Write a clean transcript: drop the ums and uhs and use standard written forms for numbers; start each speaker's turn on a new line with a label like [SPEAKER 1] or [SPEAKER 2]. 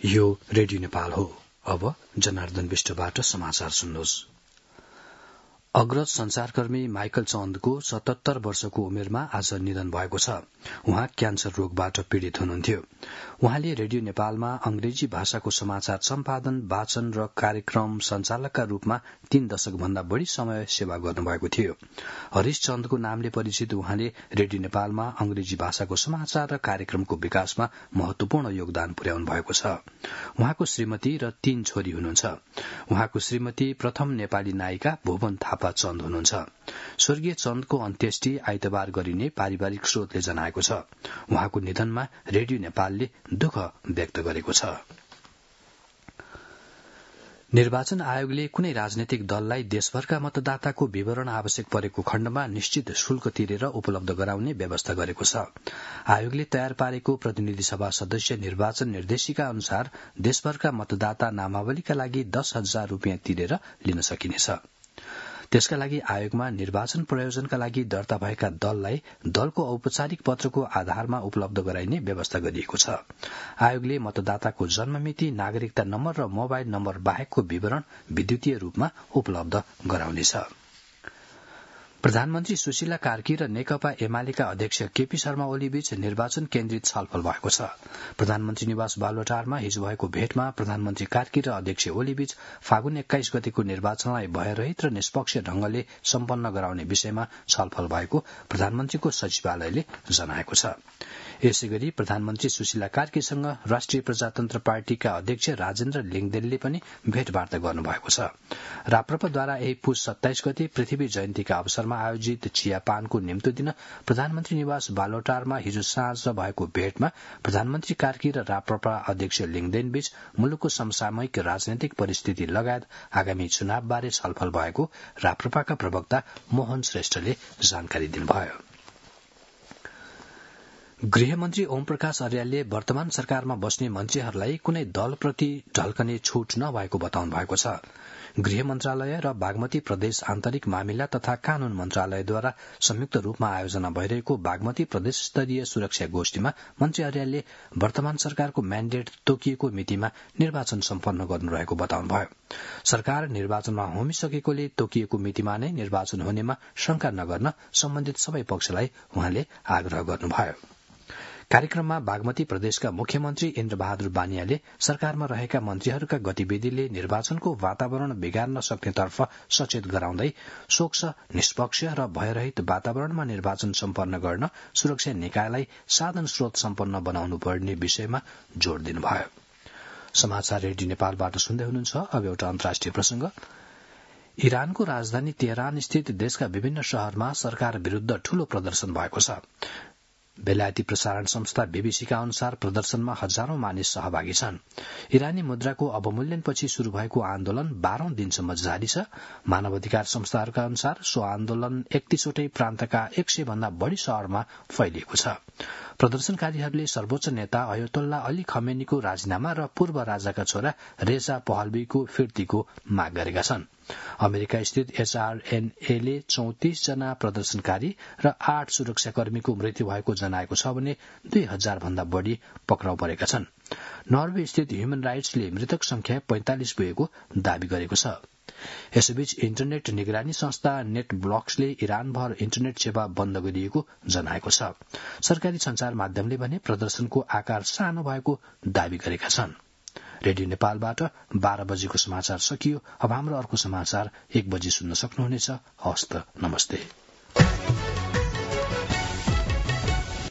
[SPEAKER 1] यो रेडियो नेपाल हो। अब जनार्दन विष्टबाट समाचार सुन्नुहोस्। अग्रज संचारकर्मी माइकल चन्दको 77 वर्षको उमेरमा आज निधन भएको छ। उहाँ क्यान्सर रोगबाट पीड़ित हुनुहुन्थ्यो। उहाँले रेडियो नेपालमा अंग्रेजी भाषाको समाचार सम्पादन, वाचन र कार्यक्रम संचालकका रूपमा 3 दशक भन्दा बढ़ी समय सेवा गर्नुभएको थियो। हरीश चन्दको नामले परिचित उहाँले रेडियो नेपालमा अंग्रेजी भाषाको समाचार र कार्यक्रमको विकासमा महत्वपूर्ण योगदान पुर्याउनु भएको छ। उहाँको श्रीमती र 3 छोरी हुनुहुन्छ। उहाँको श्रीमती प्रथम नेपाली नायिका भुवन थापा चन्द हुनुहुन्छ। स्वर्गीय चन्दको अन्त्येष्टि आइतबार गरिने पारिवारिक स्रोतले जनाएको छ। उहाँको निधनमा रेडियो नेपालले दुःख व्यक्त गरेको छ। निर्वाचन आयोगले कुनै राजनैतिक दललाई देशभरका मतदाताको विवरण आवश्यक परेको खण्डमा निश्चित शुल्क तिरेर उपलब्ध गराउने व्यवस्था गरेको छ। आयोगले तयार पारेको प्रतिनिधि सभा सदस्य निर्वाचन निर्देशिका अनुसार देशभरका मतदाता नामावलीका लागि 10,000 रूपियाँ तिरेर लिन सकिनेछ। त्यसका लागि आयोगमा निर्वाचन प्रयोजनका लागि दर्ता भएका दललाई दलको औपचारिक पत्रको आधारमा उपलब्ध गराइने व्यवस्था गरिएको छ। आयोगले मतदाताको जन्ममिति, नागरिकता नम्बर र मोबाइल नम्बर बाहेकको विवरण विद्युतीय रूपमा उपलब्ध गराउनेछ। प्रधानमन्त्री सुशीला कार्की र नेकपा एमालेका अध्यक्ष केपी शर्मा ओली बीच निर्वाचन केन्द्रित छलफल भएको छ। प्रधानमन्त्री निवास बालुवाटारमा हिजो भएको भेटमा प्रधानमन्त्री कार्की र अध्यक्ष ओली बीच फागुन 21 गतेको निर्वाचनलाई भयरहित र निष्पक्ष ढंगले सम्पन्न गराउने विषयमा छलफल भएको प्रधानमन्त्रीको सचिवालयले जनाएको छ। यसैगरी प्रधानमन्त्री सुशीला कार्कीसँग राष्ट्रिय प्रजातन्त्र पार्टीका अध्यक्ष राजेन्द्र लिङदेनले पनि भेटवार्ता गर्नुभएको छ। राप्रपाद्वारा यही पुस 27 गते पृथ्वी जयन्तीका अवसरमा आयोजित चियापानको निम्तो दिन प्रधानमन्त्री निवास बालोटारमा हिजो साँझ भएको भेटमा प्रधानमन्त्री कार्की र राप्रपा अध्यक्ष लिङदेन बीच मुलुकको समसामयिक राजनैतिक परिस्थिति लगायत आगामी चुनावबारे छलफल भएको राप्रपाका प्रवक्ता मोहन श्रेष्ठले जानकारी दिनुभयो। गृहमन्त्री ओम प्रकाश अर्यालले वर्तमान सरकारमा बस्ने मन्त्रीहरूलाई कुनै दलप्रति ढल्कने छूट नभएको बताउनु भएको छ। गृह मन्त्रालय र बागमती प्रदेश आन्तरिक मामिला तथा कानून मन्त्रालयद्वारा संयुक्त रूपमा आयोजना भइरहेको बागमती प्रदेश स्तरीय सुरक्षा गोष्ठीमा मन्त्री अर्यालले वर्तमान सरकारको म्यान्डेट तोकिएको मितिमा निर्वाचन सम्पन्न गर्नु रहेको बताउनुभयो। सरकार निर्वाचनमा होमिसकेकोले तोकिएको मितिमा नै निर्वाचन हुनेमा शंका नगर्न सम्बन्धित सबै पक्षलाई उहाँले आग्रह गर्नुभयो। कार्यक्रममा बागमती प्रदेशका मुख्यमन्त्री इन्द्रबहादुर बानियाले सरकारमा रहेका मन्त्रीहरूका गतिविधिले निर्वाचनको वातावरण बिगार्न सक्नेतर्फ सचेत गराउँदै स्वच्छ, निष्पक्ष र भयरहित वातावरणमा निर्वाचन सम्पन्न गर्न सुरक्षा निकायलाई साधन स्रोत सम्पन्न बनाउनु पर्ने विषयमा जोड़ दिनुभयो। समाचार रेडियो नेपालबाट सुन्दै हुनुहुन्छ। अब एउटा अन्तर्राष्ट्रिय प्रसंग। इरानको राजधानी तेहरान स्थित देशका विभिन्न शहरमा सरकार विरूद्ध ठूलो प्रदर्शन भएको छ। बेलायती प्रसारण संस्था बीबीसीका अनुसार प्रदर्शनमा हजारौं मानिस सहभागी छन्। इरानी मुद्राको अवमूल्यनपछि शुरू भएको आन्दोलन 12औं दिनसम्म जारी छ। मानवाधिकार संस्थाहरूका अनुसार सो आन्दोलन 31वटै प्रान्तका 100 भन्दा बढ़ी शहरमा फैलिएको छ। प्रदर्शनकारीहरूले सर्वोच्च नेता अयतोल्ला अली खमेनीको राजीनामा र पूर्व राजाका छोरा रेजा पहलवीको फिर्तीको माग गरेका छन्। अमेरिका स्थित एचआरएनएले 34 जना प्रदर्शनकारी र 8 सुरक्षाकर्मीको मृत्यु भएको जनाएको छ भने 2000 भन्दा बढ़ी पक्राउ परेका छन्। नर्वे स्थित ह्युमन राइट्सले मृतक संख्या 45 पुगेको दावी गरेको छ। यसैबीच इन्टरनेट निगरानी संस्था नेटब्लक्सले इरानभर इन्टरनेट सेवा बन्द गरिएको जनाएको छ। सरकारी संचार माध्यमले भने प्रदर्शनको आकार सानो भएको दावी गरेका छन्। रेडियो नेपालबाट 12 बजेको समाचार सकियो। अब हाम्रो अर्को समाचार 1 बजे सुन्न सक्नुहुनेछ। हस्त नमस्ते।